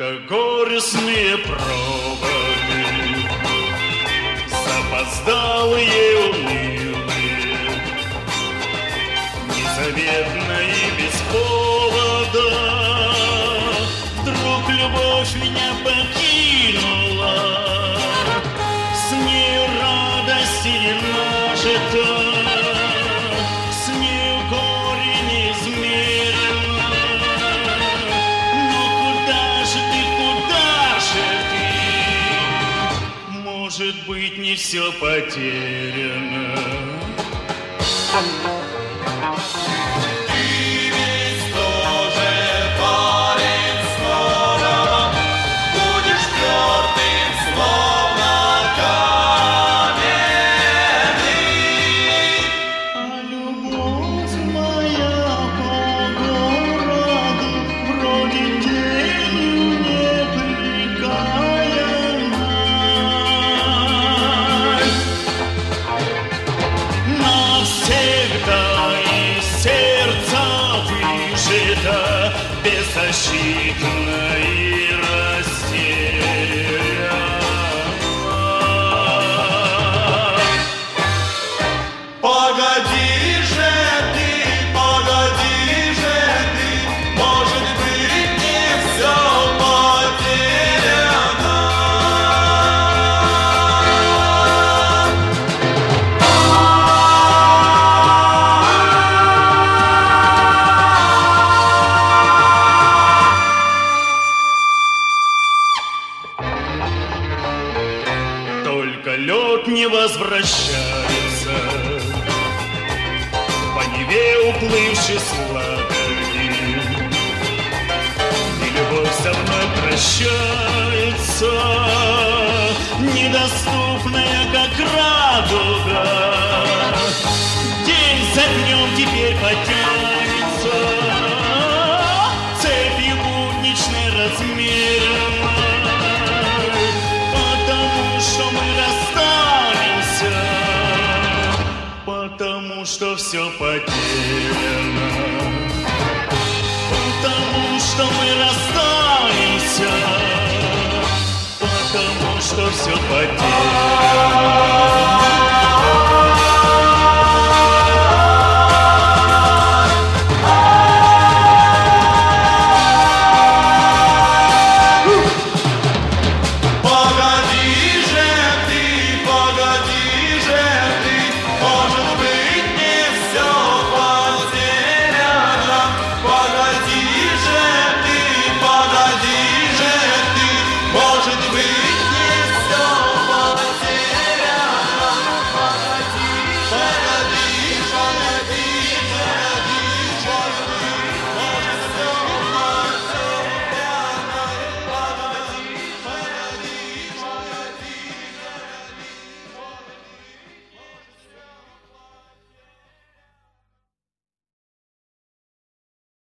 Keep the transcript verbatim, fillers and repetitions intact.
только горестные проводы, запоздалые, унылые, незаветно и без повода. Вдруг любовь меня покинула, с нею радости не нажита, с нею горе неизмерено. Но куда же ты, куда же ты? Может быть, не все потеряно. Беззащитна и растеряна. Погоди же ты, погоди же ты, может быть, не все потеряно. Только лед не возвращается, по Неве уплывший с ладони, и любовь со мной прощается, недоступная, как радуга. День за днем теперь потянется, цепью будничной размеренно. Что мы расстанемся, потому что все потеряно. Потому что мы расстанемся, потому что все потеряно.